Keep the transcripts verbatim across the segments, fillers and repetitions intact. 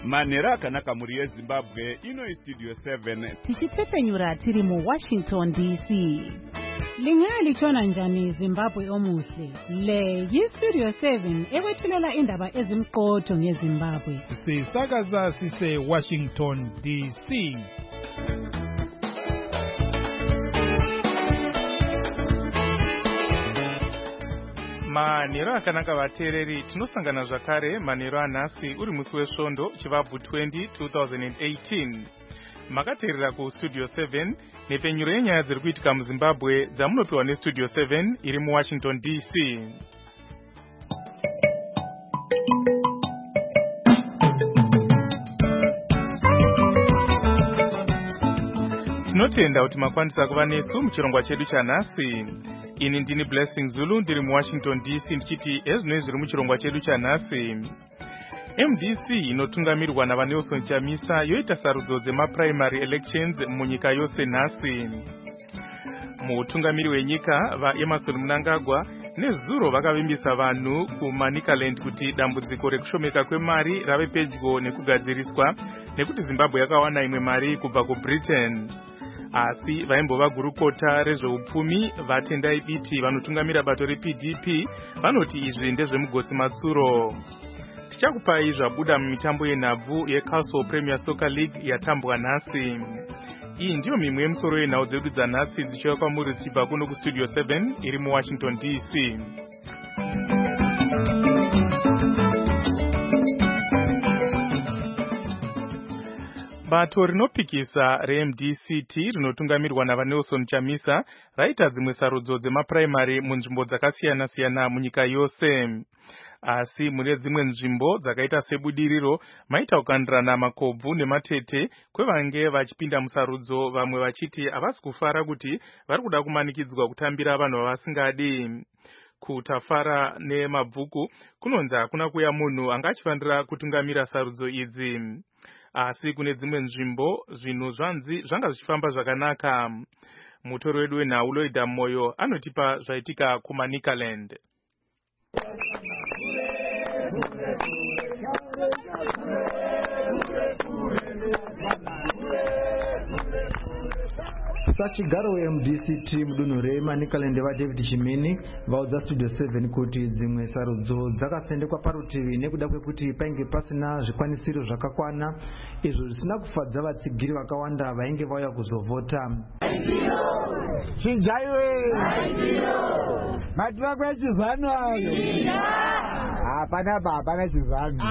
Manera akanaka muri yeZimbabwe ino Studio seven. Tichitsepenyura tiri mu Washington D C. Lingalitshona njani Zimbabwe omuhle? Le yi-Studio seven ekwethulela indaba ezimqotho ngeZimbabwe. Sisakaza sise Washington D C. Manero akanaka vateereri, tinosangana zvakare manero anhasi uri musi wesvondo chivabvu twenty twenty eighteen. Makateerera ku Studio seven nepenyuro yenyaya dziri kuitika muZimbabwe dzamunopiwa neStudio seven iri muWashington D C. Tinotenda kuti makwanisa kuva nesu muchirongwa chedu chanhasi. Ini ndini Blessing Zulu ndiri muWashington D C ndichiti ezvinoi zviri muchirongwa chedu chanhasi. M D C inotungamirwa naVanelson Chamisa yoita sarudzo dzemaprimary elections munyika yose nhasi. Mutungamiri wenyika vaEmerson Mnangagwa nezuro vakavimbisa vanhu kuManicaland kuti dambudziko rekushomeka kwemari rave pedyo nekugadziriswa nekuti Zimbabwe yakawana imwe mari kubva kuBritain. Asi vaimbova gurukota rezveupfumi vatendai biti vanotungamira bato reP D P vanoti izvi ndezvemugotsi matsuro. Tichakupai zvabuda mumitambo yenhabvu yeCastle Premier Soccer League yatambwa nhasi. Iyi ndiyo mimwe yemusoro yenhau dzedu dzanhasi dzichiuya kwamuri dzichibva kuno kuStudio seven iri muWashington D C. Bato rinopikisa reM D C T rinotungamirwa naVanelson Chamisa raita dzimwe sarudzo dzemaprimary munzvimbo dzakasiyana-siyana munyika yose. Asi mune dzimwe nzvimbo dzakaita sebudiriro maita kukandirana makobvu nematete kwevange vachipinda musarudzo, vamwe vachiti havasi kufara kuti vari kuda kumanikidzwa kutambira vanhu vavasingadi. Kutafara nemabvuku kunonzi hakuna kuya munhu anga achifanira kutungamira sarudzo idzi. Asi kune dzimwe nzvimbo zvinhu zvanzi zvanga zvichifamba zvakanaka. Mutori wedu wenhau Loida Moyo anotipa zvaitika kuManicaland. Sachigaro weM D C T mudunhu reManicaland vaDavid Chimini vaudza Studio seven kuti dzimwe sarudzo dzakasendekwa parutivi nekuda kwekuti painge pasina zvikwanisiro zvakakwana, izvo zvisina kufadza vatsigiri vakawanda vainge vauya kuzovhota. Chijaiwe mativa kwechizano ayo hapana pa hapana chizano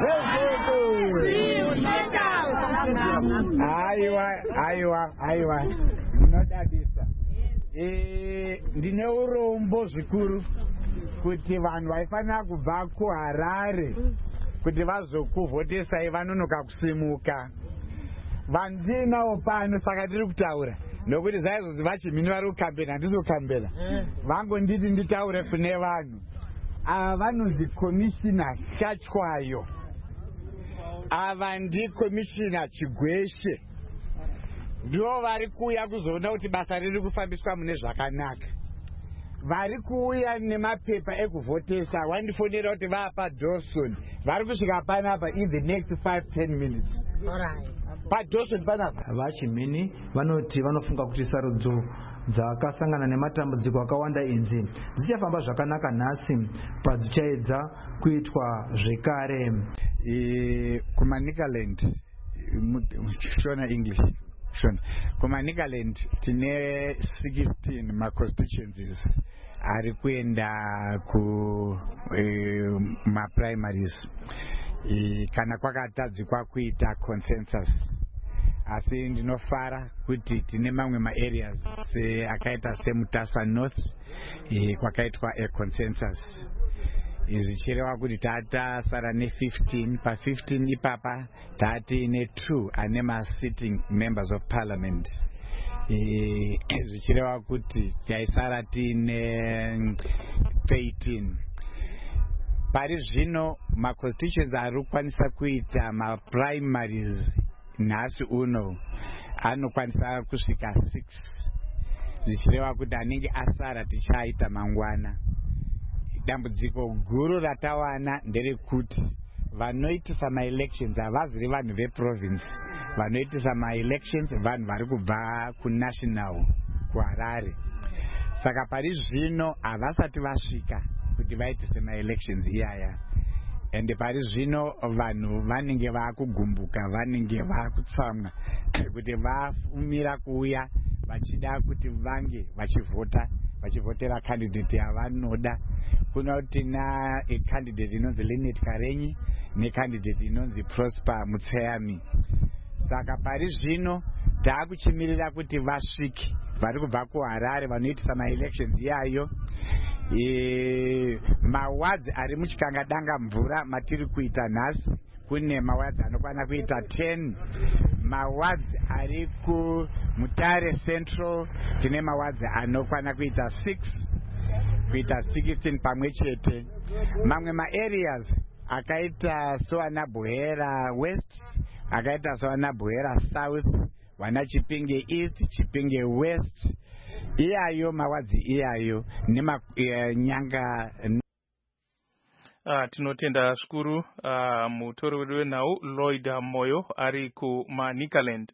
aiwa aiwa aiwa munodadisa. Eh, ndine urombo zvikuru kuti vanhu vaifanira kubva kuHarare kuti vazokuvhotesai vanonoka kusimuka. Vanhu ndinawo pano saka tiri kutaura nokuti zvaizvozvi vaChimini vari kukambena handisi kukambena. Vangonditi nditaure kune vanhu ava vanonzi komishina Hlachwayo, ava ndikomishina Chigweshe, ndivo vari kuuya kuzoona kuti basa riri kufambiswa mune zvakanaka. Vari kuuya nemapepa ekuvhotesa wandifonera kuti vaapa Dawson vari kusvika panapa in the next five to ten minutes. PaDawson panapa vaChimini vanoti vanofunga kuti sarudzo dzakasangana nematambudziko akawanda idzi dzichafamba zvakanaka nhasi padzichaedza kuitwa zvekare. E, kuManicaland shona English shona kuManicaland tine sixteen ma-constituencies ari kuenda ku e, ma-primaries e, kana kwakatadzikwa kuita consensus. Asi ndinofara kuti tine mamwe ma-areas se akaita seMutasa North e, kwakaitwa a consensus. Zvichireva kuti tata sara ne fifteen pa fifteen ipapa tati ne two ane ma sitting members of parliament. E, zvichireva kuti taisara tine thirteen. Pari zvino ma constitutions ari kukwanisa kuita ma primaries nhasi uno anokwanisa kusvika six. Zvichireva kuti anenge asara tichaita mangwana. Dambudziko guru ratawana nderekuti vanoitisa ma-elections havaziri vanhu veprovince. Vanoitisa ma-elections vanhu vari kubva kunational kuharare. Saka pari zvino havasati vasvika kuti vaitise ma-elections iyaya. Ende pari zvino vanhu vanenge vakugumbuka, vanenge vakutsamwa kuti vafumira kuuya vachida kuti vange vachivhota, vachivhotera candidate yavanoda. Kunoti na a candidate inonzi Lynette Karenyi ne candidate inonzi Prosper Mutsayami. Saka pari zvino taakuchimirira kuti vasvike vari kubva kuHarare vanoitisa ma-elections iyayo. E, mawadzi ari muchikanga danga mvura matiri kuita nhasi kune mawadzi anokwana kuita ten. Mawadzi ari kuMutare Central tine mawadzi anokwana kuita six, kuita sixteen pamwe chete. Mamwe ma-areas akaita soana Buhera West, akaita soana Buhera South, wana Chipinge East, Chipinge West, iyayo mawadzi iyayo nema uh, nyanga. Uh, tinotenda zvikuru uh, mutori wedu wenhau Lloyd Moyo ari kuManicaland.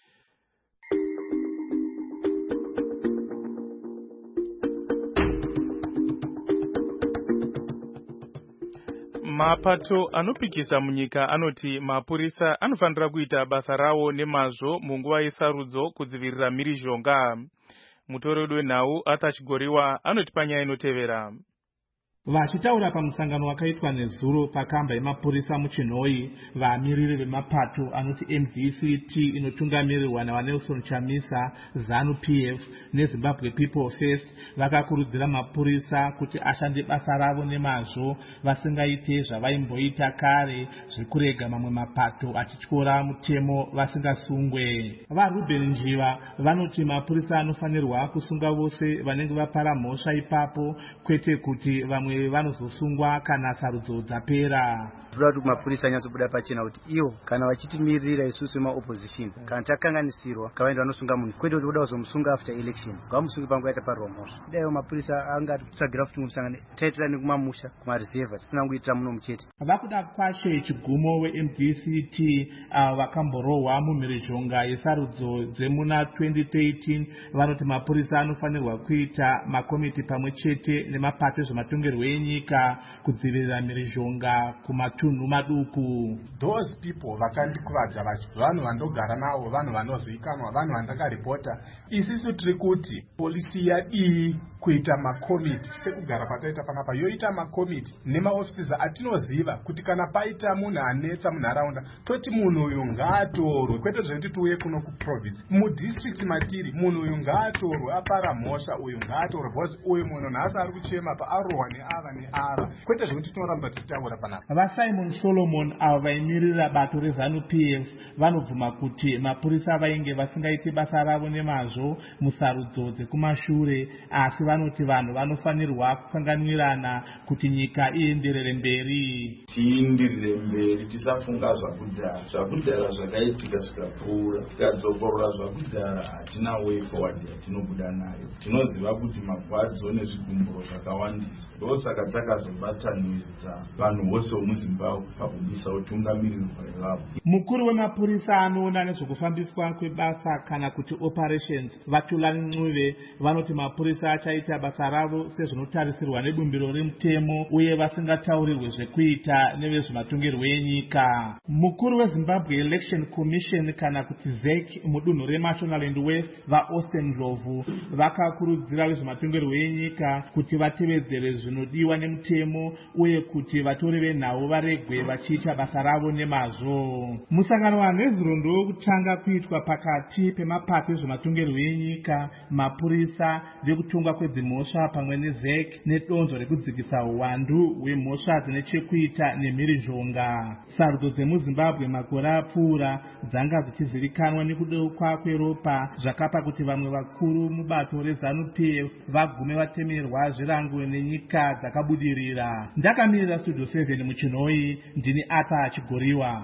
Mapato anopikisa munyika anoti mapurisa anofanira kuita basa rawo nemazvo munguva yesarudzo kudzivirira mhirizhonga. Mutori wedu wenhau Arthur Chigoriwa anoti panyaya inotevera. Vachitaura pamusangano wakaitwa nezuro pakamba yemapurisa muChinhoi, vamiriri vemapato anoti M D C T inotungamirirwa naVanelson Chamisa, ZANU P F neZimbabwe People First vakakurudzira mapurisa kuti ashande basa ravo nemazvo, vasingaite zvavaimboita kare zvekurega mamwe mapato achityora mutemo vasingasungwe. VaRuben Njiva vanoti mapurisa anofanirwa kusunga vose vanenge vapara mhosva ipapo, kwete kuti vamwe vanozosungwa kana sarudzo dzapera. Tinoda kuti mapurisa anyatsobuda pachena kuti iwo kana vachitimirira isusu vemaopposition kana takanganisirwa kavaenda vanosunga munhu, kwete kuti kuda kuzomusunga after election ngamusunge panguva yatapara mhosva. Daiwo mapurisa anga atitsvagira futi musangano taitira nekumamusha kumareserva tisina kungoitira muno muchete. Vakuda kwashe chigumo we-M D C T uh, vakamborohwa mumhirizhonga yesarudzo dzemuna twenty thirteen vanoti mapurisa anofanirwa kuita makomiti pamwe chete nemapato ezvematongerwo enyika kudzivirira mhirizhonga kumatunhu maduku. Those people vakandikuvadza vacho vanhu vandogara navo, vanhu vanozivikanwa, vanhu vandakaripota. Isisu tiri kuti polisi yadii kuita makomiti sekugara pataita panapa, yoita makomiti nemaofisisa atinoziva kuti kana paita munhu anetsa munharaunda toti munhu uyu ngaatorwe, kwete zvekuti tiuye kuno kuprovince. Mudistrict matiri munhu uyu ngaatorwe, apara mhosva uyu ngaatorwe, because uyu munhu nhasi ari kuchema pa arohwa neava neava, kwete zvekuti tinoramba tichitaura panapa. VaSimon Solomon avo vaimirira bato reZANU P F vanobvuma kuti mapurisa vainge vasingaiti basa ravo nemazvo musarudzo dzekumashure, asi vanoti vanhu vanofanirwa kukanganwirana kuti nyika ienderere mberi. Tienderere mberi, tisafunga zvakudhara. Zvakudhara zvakaitika zvikapfuura, tikadzokorora zvakudhara hatina way forward yatinobuda nayo. Tinoziva kuti magwadzo nezvigumburo zvakawandisa. Ndosaka takazobatanidza vanhu vose muZimbabwe pakubvisa utungamiriri hwevavo. Mukuru wemapurisa anoona nezvekufambiswa kwebasa kana kuti operations Vatulani Ncube vanoti mapurisa achaita basa ravo sezvinotarisirwa nebumbiro remutemo uye vasingataurirwe zvekuita nevezvematongerwo enyika. Mukuru weZimbabwe Election Commission kana kuti Z E C mudunhu reMashonaland West vaAustin Ndlovu vakakurudzira vezvematongerwo enyika kuti vatevedzere zvinodiwa nemutemo uye kuti vatori venhau varegwe vachiita basa ravo nemazvo. Musangano waNezuro ndowekutanga kuitwa pakati pemapato ezvematongerwo enyika, mapurisa, vekutongwa kwedzimhosva pamwe neZ E C nedonzvo rekudzikisa uwandu hwemhosva dzine chekuita nemhirizhonga. Sarudzo dzemuZimbabwe makore apfuura dzanga dzichizivikanwa nekudeukwa kweropa zvakapa kuti vamwe vakuru mubato reZANU P F vagume vatemerwa zvirango nenyika dzakabudirira. Ndakamirira Studio seven muChinhoi, ndini Arthur Chigoriwa.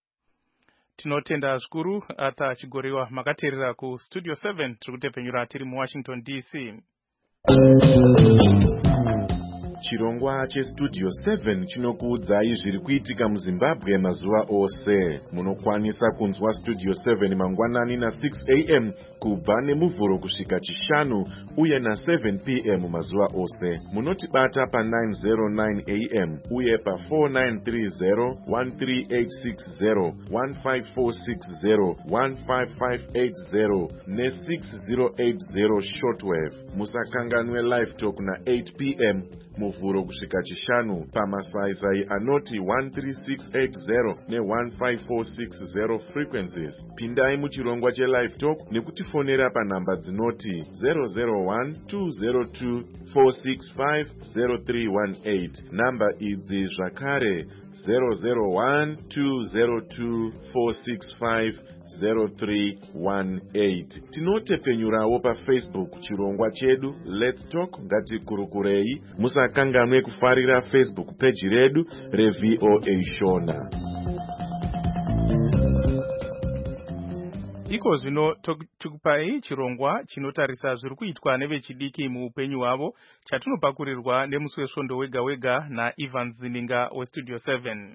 Tinotenda zvikuru Arthur Chigoriwa. Makateerera ku Studio seven tiri kutepfenyura tiri muWashington D C. Chirongwa chestudio seven chinokuudzai zviri kuitika muZimbabwe mazuva ose. Munokwanisa kunzwa studio seven mangwanani na six a m kubva nemuvhuro kusvika chishanu uye na seven p m mazuva ose. Munotibata pa nine oh nine a m uye pa four nine three zero, one three eight six zero, one five four six zero, one five five eight zero ne six zero eight zero shortwave. Musakanganwe live talk na eight p m muvhuro kusvika chishanu pamasaisai anoti one three six eight zero ne one five four six zero frequencies. Pindai muchirongwa chelive talk nekutifonera panhamba dzinoti zero zero one two zero two four six five zero three one eight. Namba idzi zvakare zero zero one two zero two four six five zero three one eight. Tinotepenyurawo pa Facebook chirongwa chedu Let's Talk ngatikurukurei. Musakanganwe kufarira Facebook page redu reV O A Shona. Iko zvino tikupai chirongwa chinotarisa zviri kuitwa nevechidiki muupenyu hwavo chatinopakurirwa nemusi wesvondo wega wega naIvan Zininga westudio seven.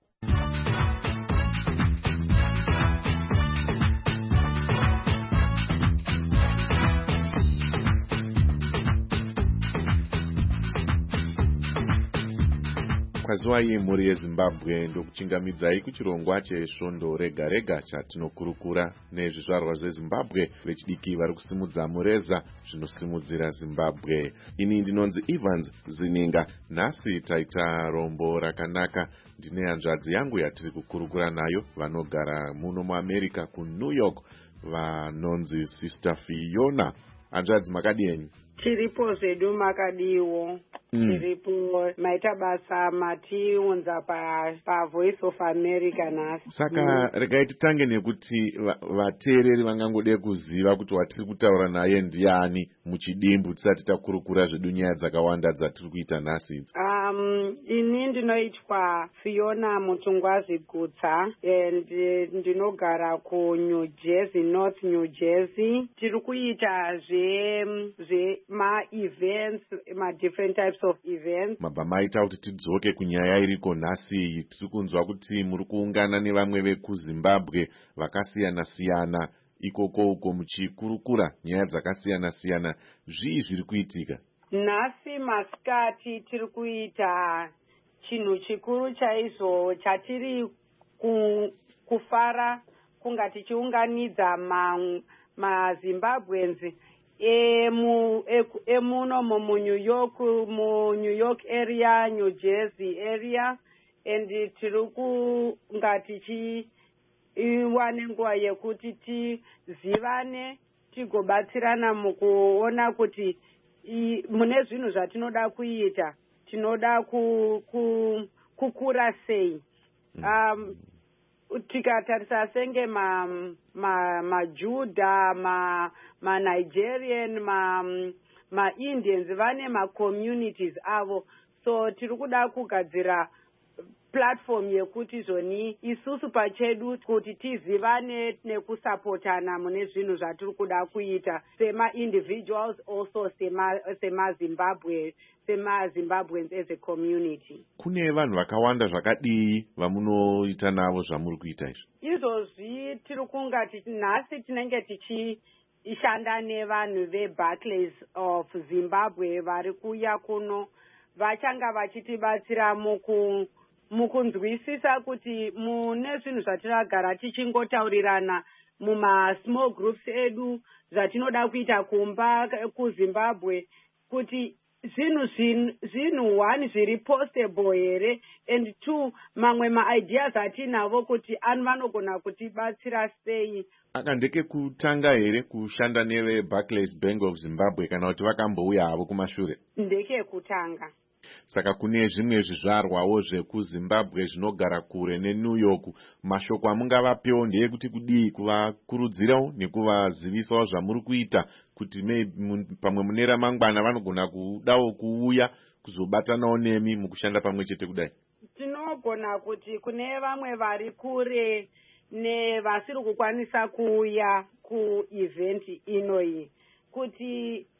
Kwazuwa iyi mhuri yeZimbabwe ndokuchingamidzai kuchirongwa chesvondo rega rega chatinokurukura nezvizvarwa zveZimbabwe vechidiki vari kusimudza mureza zvinosimudzira Zimbabwe. Ini ndinonzi Evans Zininga. Nhasi taita rombo rakanaka. Ndine hanzvadzi yangu yatiri kukurukura nayo vanogara muno muAmerica kuNew York vanonzi Sister Fiona. Hanzvadzi makadini? Tiripo zvedu makadiwo. Mm. Tiripo maita basa matiunza pa, pa Voice of America nasi. Saka mm. regai titange nekuti vateereri vangangode kuziva kuti watiri kutaura naye ndiani muchidimbu tisati takurukura zvedu nyaya dzakawanda dzatiri kuita nhasi. Um, ini ndinoitwa Fiona Mutungwazi Gutsa and ndinogara ku New Jersey, North New Jersey. Tiri kuita zve zve ma events, ma different types of events. Mabva maita kuti tidzoke kunyaya iriko nhasi. Tiri kunzwa kuti muri kuungana nevamwe vekuZimbabwe vakasiyana siyana ikoko uko muchikurukura nyaya dzakasiyana siyana. Zvii zviri kuitika? Nhasi masikati tiri kuita chinhu chikuru chaizvo chatiri ku, kufara kunga tichiunganidza ma, ma Zimbabweans emu emuno mu New York mu New York area, New Jersey area, and tiri kunga tichi iwane nguva yekuti tizivane tigobatsirana mukuona kuti mune zvinhu zvatinoda kuita tinoda ku, ku, kukura sei. Um, tikatarisa senge ma ma maJudha ma ma Nigerian ma ma Indians vane ma communities avo, so tiri kuda kugadzira platform yekuti zvoni isusu pachedu kuti tizivane nekusapotana mune zvinhu zvatiri kuda kuita sema individuals, also sema sema Zimbabwe sema Zimbabweans as a community. Kune vanhu vakawanda zvakadii vamunoita navo zvamuri kuita izvi? Izvozvi tiri kunga nhasi tinenge tichishanda nevanhu veBarclays of Zimbabwe vari kuya kuno vachanga vachitibatsira muku mukunzwisisa kuti mune zvinhu zvatinogara tichingotaurirana muma small groups edu zvatinoda kuita kumba kuZimbabwe kuti zvinhu zvinhu one zviri possible here, and two mamwe maideas atinavo kuti anu vanogona kutibatsira sei. Aka ndeke kutanga here kushanda neve Barclays Bank of Zimbabwe kana kuti vakambouya havo kumashure? Ndeke kutanga. Saka kune zvimwe zvizvarwawo zvekuZimbabwe zvinogara kure neNew York, mashoko amungavapewo ndeyekuti kudii kuvakurudzirawo nekuvazivisawo zvamuri kuita kuti pamwe mune ramangwana vanogona kudawo kuuya kuzobatanawo nemi mukushanda pamwe chete kudai? Tinogona kuti kune vamwe vari kure nevasiri kukwanisa kuuya kuevent inoyi kuti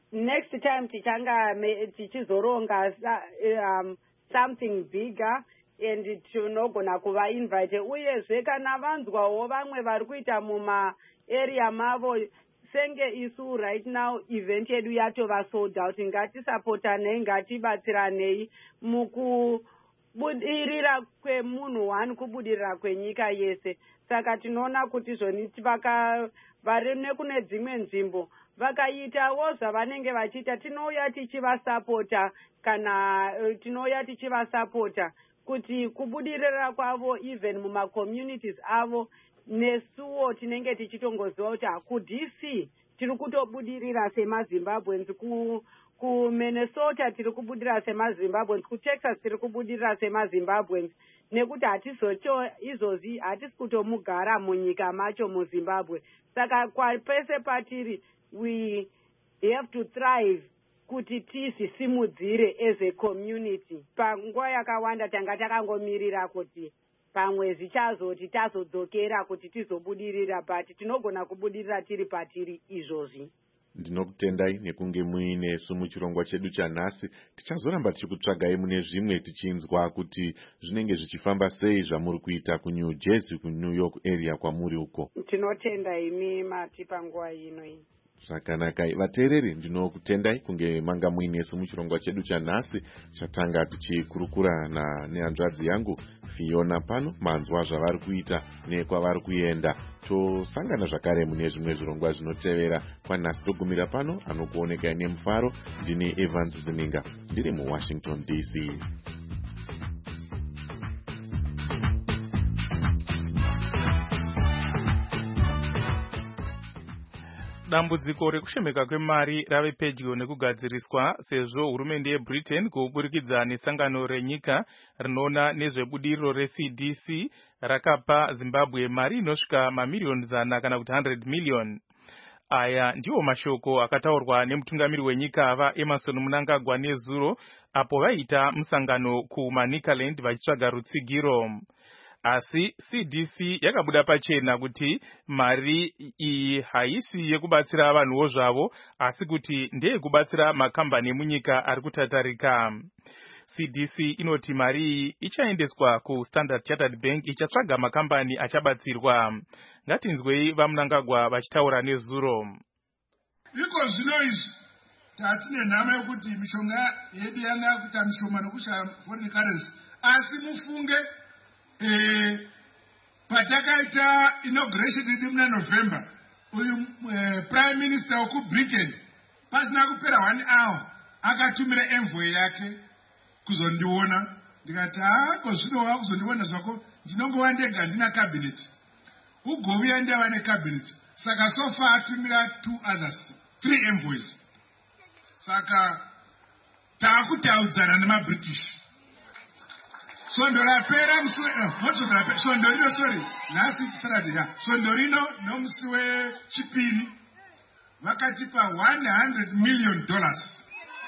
next time tichanga tichizoronga um, something bigger and tinogona kuvainvite uyezve kana vanzwawo vamwe vari kuita mumaarea mavo senge isu right now event yedu yatova sold out ngatisapotanei ngatibatsiranei mukubudirira kwemunhu one kubudirira kwenyika yese saka tinoona kuti zvoni vaka vari nekune dzimwe nzvimbo vakaitawo zvavanenge vachiita tinouya tichivasapota kana uh, tinouya tichivasapota kuti kubudirira kwavo even mumacommunities avo nesuwo tinenge tichitongoziva kuti ku-D C tiri kutobudirira semazimbabweans, kuminnesota tiri kubudirira semazimbabweans, kutexas tiri kubudirira semazimbabweans, nekuti hatizocho izvozvi hatisi kutomugara munyika macho muzimbabwe. Saka pese patiri we have to thrive kuti tizvisimudzire as a community. Panguva yakawanda tanga takangomirira kuti pamwe zvichazoti tazodzokera kuti tizobudirira, but tinogona kubudirira tiri patiri izvozvi. Ndinokutendai nekunge muine muchirongwa chedu chanhasi. Tichazoramba tichikutsvagai mune zvimwe tichinzwa kuti zvinenge zvichifamba sei zvamuri kuita kuNew Jersey, kuNew York area kwamuri uko. Tinotenda imi mati panguva ino iyi. Zvakanaka. Vateereri, ndinokutendai kunge manga muine muchirongwa chedu chanhasi chatanga tichikurukura nehanzvadzi yangu Fiona pano, manzwa zvavari kuita nekwavari kuenda. Tosangana zvakare mune zvimwe zvirongwa zvinotevera. Kwanhasi togumira pano, anokuoneka nemufaro. Ndini Evans Zininga, ndiri muWashington D C. Dambudziko rekushemeka kwemari rave pedyo nekugadziriswa sezvo hurumende yeBritain kuburikidza nesangano renyika rinoona nezvebudiriro reC D C rakapa Zimbabwe mari inosvika mamiliyoni zana kana kuti one hundred million. Aya ndiwo mashoko akataurwa nemutungamiri wenyika vaEmmerson Mnangagwa nezuro apo vaita musangano kuManicaland vachitsvaga rutsigiro. Asi C D C yakabuda pachena kuti mari iyi haisi yekubatsira vanhuwo zvavo, asi kuti ndeye kubatsira makambani emunyika ari kutatarika. C D C inoti mari iyi ichaendeswa kuStandard Chartered Bank ichatsvaga makambani achabatsirwa. Ngatinzwei vaMnangagwa vachitaura nezuro. Iko zvino izvi tatine nhama yekuti mishonga yedu yanga kuita mishoma nokushaya foreign currency, asi mufunge Eh, patakaita inauguration yedu muna November, uyu eh, Prime Minister woku Britain pasina kupera one hour akatumira envoy yake kuzondiona. Ndikati ah, kozvino wava kuzondiona zvako, ndinongova ndega ndina cabinet. Ugovia ndava necabinet. Saka so far atumira two others, three envoys. Saka taakutaudzana nemaBritish. Sondora pera mswe, mochondora pera, sondorino, sorry, last week Saturday, yeah. Sondorino, no mswe chipiri, vakatipa one hundred million dollars.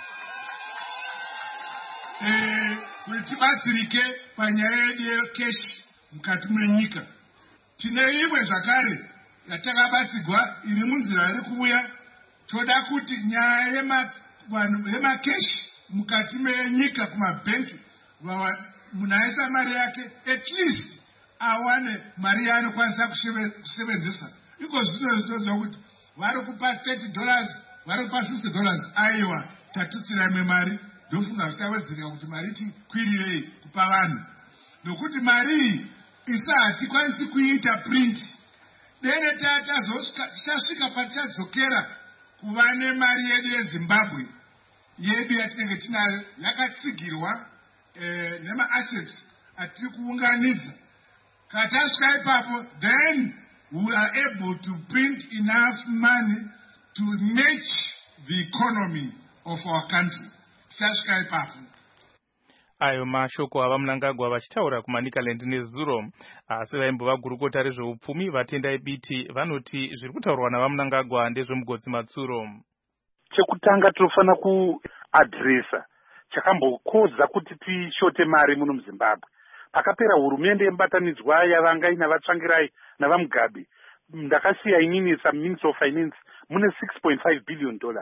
Eh, kulitibatsirike panyaya yedu cash mukati mwenyika. Tine imwe zvakare yatakabatsigwa iri munzira iri kuuya, toda kuti nyaya yema vanhu yema cash mukati mwenyika kumabanki vawa munaisa mari yake at least awane mari yaanokwanisa kusevenzesa. Iko zvino zvinozoa kuti vari kupa thirty dollars, vari kupa fifty dollars, aiwa tatutsiramwe mari, ndofunga zvichawedzereka kuti mari tikwirirei kupa vanhu. Nokuti mari iyi isati kwanisi kuita print. Dene tichasvika patichadzokera kuva nemari yedu yeZimbabwe yedu yatinenge tinayo yakatsigirwa Eh, nema assets atiri kuunganidza. Katasvika ipapo, then we are able to print enough money to match the economy of our country. Tasvika ipapo. Ayo mashoko avaMnangagwa vachitaura kuManicaland nezuro. Asi vaimbova gurukota rezveupfumi vatendai biti vanoti zviri kutaurwa navaMnangagwa ndezvemugodzi matsuro. Chekutanga tinofana kuadresa chakambokodza kuti tishote mari muno muZimbabwe. Pakapera hurumende yemubatanidzwa yavanga ina vatsvangirai navaMugabe, ndakasiya inini saMinister of Finance mune six point five billion dollars.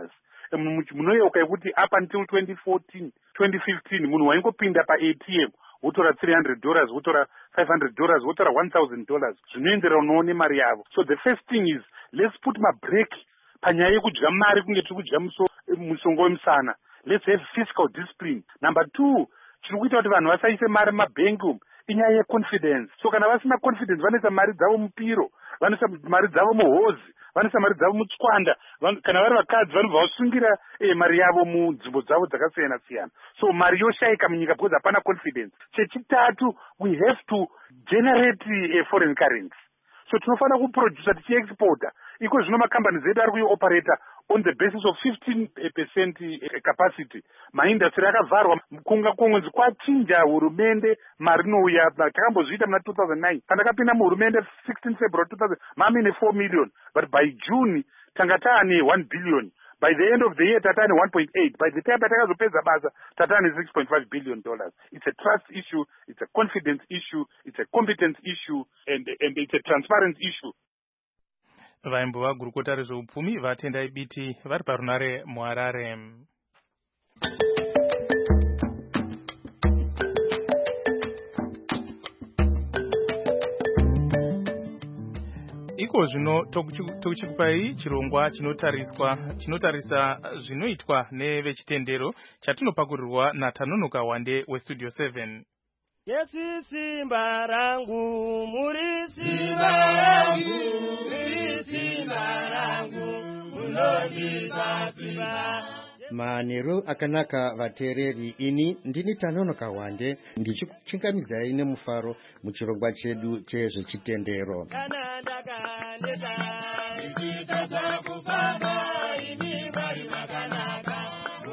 munoyeuka yekuti up until twenty fourteen twenty fifteen munhu waingopinda pa-A T M wotora three hundred dollars wotora five hundred dollars wotora one thousand dollars zvinoenderanawo nemari yavo. So the first thing is let's put mabreak panyaya yekudya mari kunge tiri kudya musongo wemusana. Let's have fiscal discipline. Number two, chiri kuita kuti vanhu vasaise mari mumabhengi umu inyaya yeconfidence. So kana vasina confidence vanoisa mari dzavo mupiro, vanoisa mari dzavo muhozi, vanoisa mari dzavo mutswanda, kana vari vakadzi vanobva vasungira eh, mari yavo munzvimbo dzavo dzakasiyana siyana. So mari yoshayika munyika because hapana confidence. Chechitatu, we have to generate a foreign currency. So tinofana kuproducer tichiexporta. Iko zvino makambani zedu ari kuioperator on the basis of fifteen percent capacity. Maindustry akavharwa kunga kunzi kwachinja hurumende mari inouya. Takambozviita muna two thousand nine pandakapinda muhurumende sixteen February two thousand mamine four million, but by June tanga taane one billion. By the end of the year tatane one point eight. By the time patakazopedza basa tatane six point five billion dollars. It's a trust issue, it's a confidence issue, it's a competence issue, and and it's a transparency issue. Vaimbo vagurukota rezveupfumi vatendai biti vari parunare muHarare. Iko zvino tokuchikupai chirongwa chinotariswa chinotarisa zvinoitwa nevechitendero chatinopakurirwa naTanonoka Wande weStudio seven. Yesu simba rangu, muri simba rangu, muri simba rangu, munondipa simba. Manero akanaka vateereri, ini ndini Tanonoka Wande ndichikuchingamidzai nemufaro muchirongwa chedu chezvechitendero. Kana ndakaneta ndichitadza kufamba ini vari vakanaka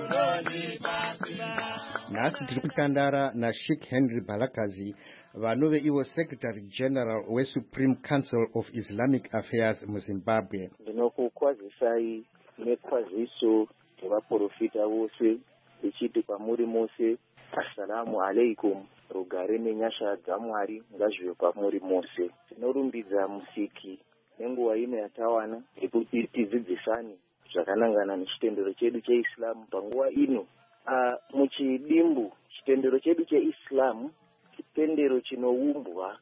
munondipa simba. Nhasi tiri kukandara naSheikh Henry Balakazi vanove ivo Secretary General weSupreme Council of Islamic Affairs muZimbabwe. Ndinokukwazisai nekwaziso vaprofita vose ichiti kwamuri mose assalamu alaikum, rugare nenyasha dzaMwari ngazvive kwamuri mose. Tinorumbidza musiki nenguva ino yatawana yekuti tidzidzisane zvakanangana nechitendero chedu cheIslam panguva ino. Uh, muchidimbu chitendero chedu cheIslam chitendero chinoumbwa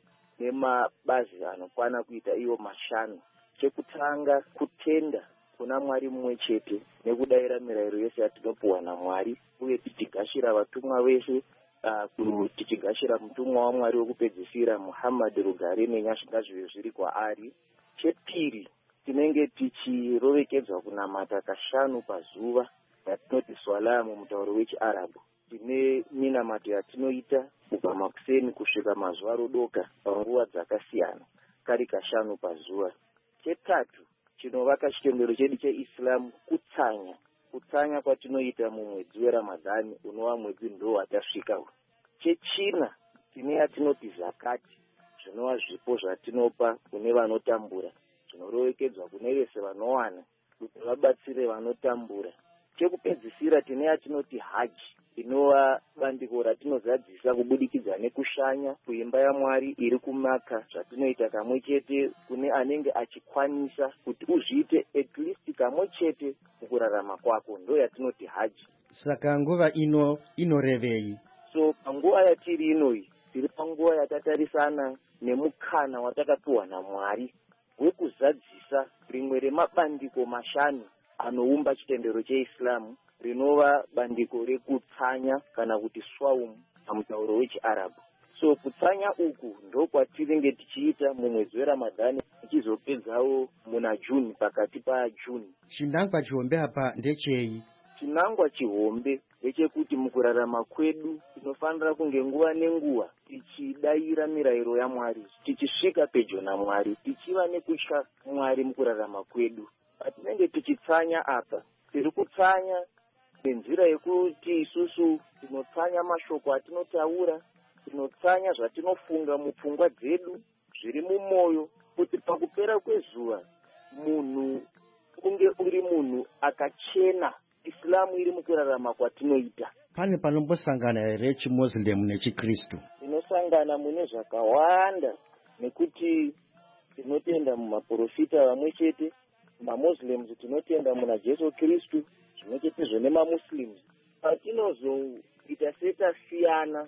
nemabazi anokwana kuita iwo mashanu. Chekutanga, kutenda kuna Mwari mumwe chete nekudayira mirayiro yose yatinopuwa naMwari, uye tichigashira vatumwa veshe, uh, tichigashira mutumwa waMwari wekupedzisira Muhammad, rugare nenyasha ngazvive zviri kwaari. Chepiri, tinenge tichirovekedzwa kunamata kashanu pazuva yatinoti swala mumutauro wechiArabhu. Tine minamato yatinoita kubva makuseni kusvika mazuva rodoka panguva dzakasiyana, kari kashanu pazuva. Chetatu, chinovaka chitendero chedu cheIslam kutsanya. Kutsanya kwatinoita mumwedzi weRamadhani unova mwedzi ndo watasvika. Chechina, tine yatinoti zakati, zvinova zvipo zvatinopa kune vanotambura, zvinorovekedzwa kune vese vanowana kuti vabatsire vanotambura. Chekupedzisira, tine yatinoti haji, inova bandiko ratinozadzisa kubudikidza nekushanya kuimba yaMwari iri kuMaka, zvatinoita kamwe chete kune anenge achikwanisa kuti uzviite at least kamwe chete mukurarama kwako, ndo yatinoti haji. Saka nguva ino inorevei? So panguva yatiri inoi, tiri panguva yatatarisana nemukana watakapiwa naMwari wekuzadzisa rimwe remabandiko mashanu anoumba chitendero cheIslam, rinova bandiko rekutsanya kana kuti swaumu pamutauro wechiArabhu. So kutsanya uku ndo kwatinenge tichiita mumwedzi weRamadhani tichizopedzawo muna June, pakati paJune. Chinangwa chihombe apa ndechei? Chinangwa chihombe ndechekuti mukurarama kwedu tinofanira kunge nguva nenguva tichidayira mirayiro yaMwari, tichisvika pedyo naMwari, tichiva nekutya Mwari mukurarama kwedu. Patinenge tichitsanya apa, tiri kutsanya nenzira yekuti isusu tinotsanya mashoko atinotaura, tinotsanya zvatinofunga mupfungwa dzedu zviri mumwoyo, kuti pakupera kwezuva munhu unge uri munhu akachena, Islamu iri mukurarama kwatinoita. Pane panombosangana here chiMuslim nechiKristu? Tinosangana mune zvakawanda, nekuti tinotenda mumaprofita vamwe chete. MaMuslims tinotenda muna Jesu Kristu, zvimwe chetezvo nemamuslims patinozoita setasiyana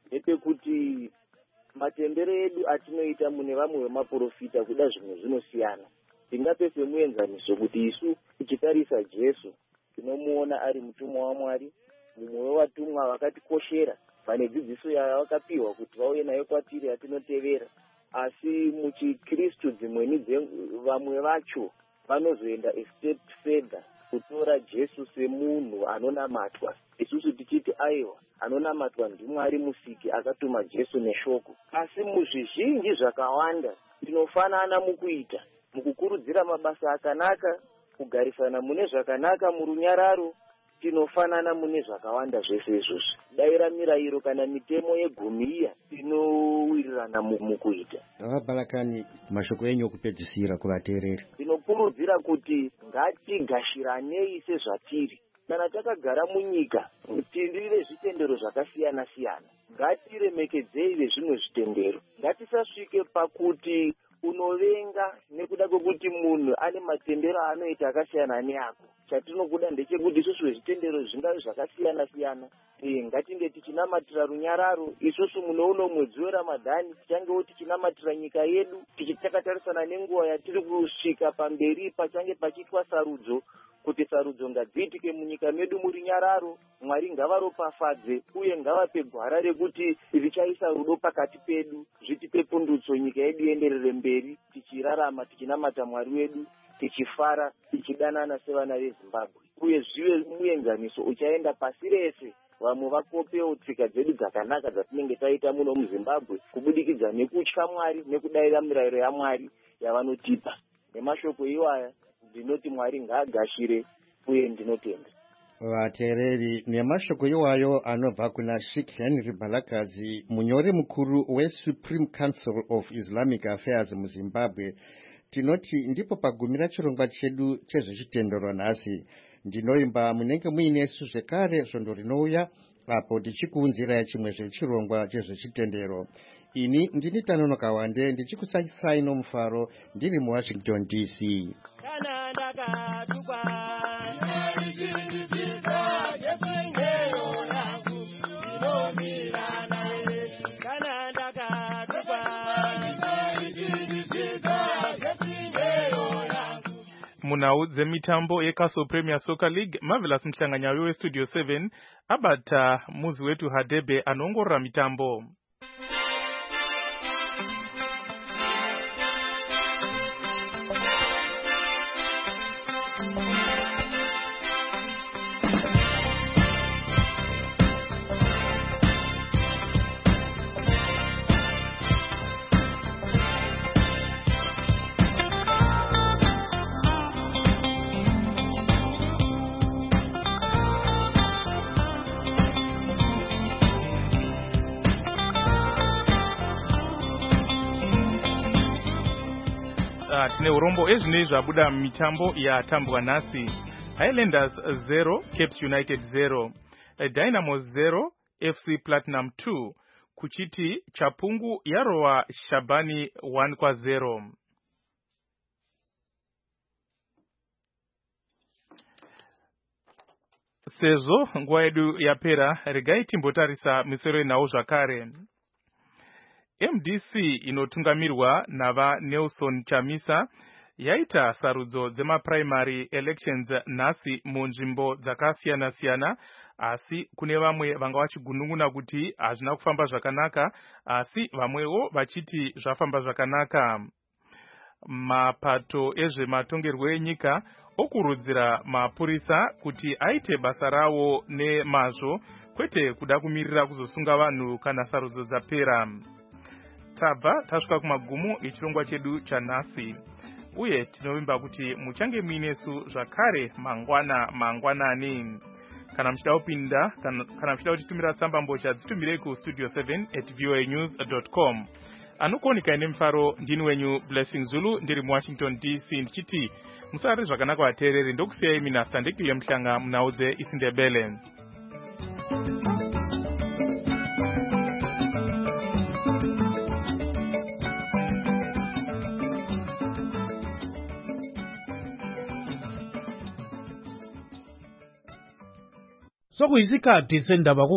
nepekuti matendero edu atinoita mune vamwe vemaprofita kuda zvimwe zvinosiyana. Tingape semuenzaniso kuti isu tichitarisa Jesu tinomuona ari mutumwa waMwari, mumwe wevatumwa vakatikoshera pane dzidziso yavakapiwa kuti vauye nayo kwatiri yatinotevera. Asi muchiKristu dzimweni vamwe vacho vanozoenda a step further kutora Jesu semunhu anonamatwa, isusu tichiti aiwa anonamatwa ndiMwari musiki akatuma Jesu neshoko. Asi muzvizhinji zvakawanda tinofanana mukuita, mukukurudzira mabasa akanaka, kugarisana mune zvakanaka murunyararo, tinofanana mune zvakawanda zvese izvozvi. Daira mirayiro kana mitemo yegumiya tinowirirana mukuita. Vabalakani, mashoko enyu okupedzisira kuvateereri. Tinokurudzira kuti ngatigashiranei sezvatiri. Kana takagara munyika tindire zvitendero zvakasiyana siyana, ngatiremekedzei vezvimwe zvitendero. Ngatisasvike pakuti unovenga nekuda kwekuti munhu ane matendero anoita akasiyana neako. Chatinokuda ndechekuti isusu vezvitendero zvingave zvakasiyana siyana, e, ngatinge tichinamatira runyararo. Isusu munouno mwedzi weRamadhani tichangewo tichinamatira nyika yedu, tichitakatarisana nenguva yatiri kusvika pamberi pachange pachiitwa sarudzo, kuti sarudzo ngadziitike munyika medu muri nyararo. Mwari ngavaropafadze uye ngavape gwara rekuti richaisa rudo pakati pedu, zvitipe pundutso, nyika yedu ienderere mberi tichirarama tichinamata Mwari wedu, tichifara tichidanana sevana veZimbabwe, uye zvive muenzaniso uchaenda pasi rese. Vamwe vakopewo tsika dzedu dzakanaka dzatinenge taita muno muZimbabwe kubudikidza nekutya Mwari nekudaira mirayiro yaMwari yavanotipa. Nemashoko iwaya ndinoti Mwari ngaagashire uye ndinotenda. Vateereri, nemashoko iwayo anobva kuna Sheikh Henry Balakazi, munyori mukuru weSupreme Council of Islamic Affairs muZimbabwe, tinoti ndipo pagumira chirongwa chedu chezvechitendero nhasi. Ndinoimba munenge muinesu zvekare svondo rinouya apo tichikuunzirai chimwe zvechirongwa chezvechitendero. Ini ndini Tanonoka Wande ndichikusakisai nomufaro ndiri muWashington D C. Kana ndakatukwa ndinorichindipisa chepengero yangu inomira naye. Kana ndakatukwa ndinorichindipisa chepengero yangu. Munhau dzemitambo yeCastle Premier Soccer League, Marvelous Mhlanganyao weStudio seven abata muzi wetu Hadebe anongorora mitambo. Tine urombo ezvinei zvabuda mitambo yatambwa nhasi. Highlanders zero, Capes United zero, Dynamos zero, F C Platinum two, kuchiti Chapungu yarowa Shabani one kwa zero. Sezvo nguva yedu yapera, regai timbotarisa misoro yenhau zvakare. M D C inotungamirwa nava Nelson Chamisa yaita sarudzo dzemaprimary elections nhasi munzvimbo dzakasiyana siyana, asi kune vamwe vanga vachigunun'una kuti hazvina kufamba zvakanaka, asi vamwewo vachiti zvafamba zvakanaka. Mapato ezvematongerwo enyika okurudzira mapurisa kuti aite basa rawo nemazvo, kwete kuda kumirira kuzosunga vanhu kana sarudzo dzapera. Tabva tasvika kumagumo echirongwa chedu chanhasi, uye tinovimba kuti muchange muinesu zvakare mangwana mangwanani. Kana muchida kupinda kana, kana muchida kutitumira tsamba mbocha dzitumirei ku studio seven at voa news dot com. Anokuoneka ine mufaro ndini wenyu Blessing Zulu ndiri muWashington D C ndichiti musare zvakanaka vateereri, ndokusiyai minasta ndekuye muhlanga munhau dzeIsindebele. sekuyisikhathi sendaba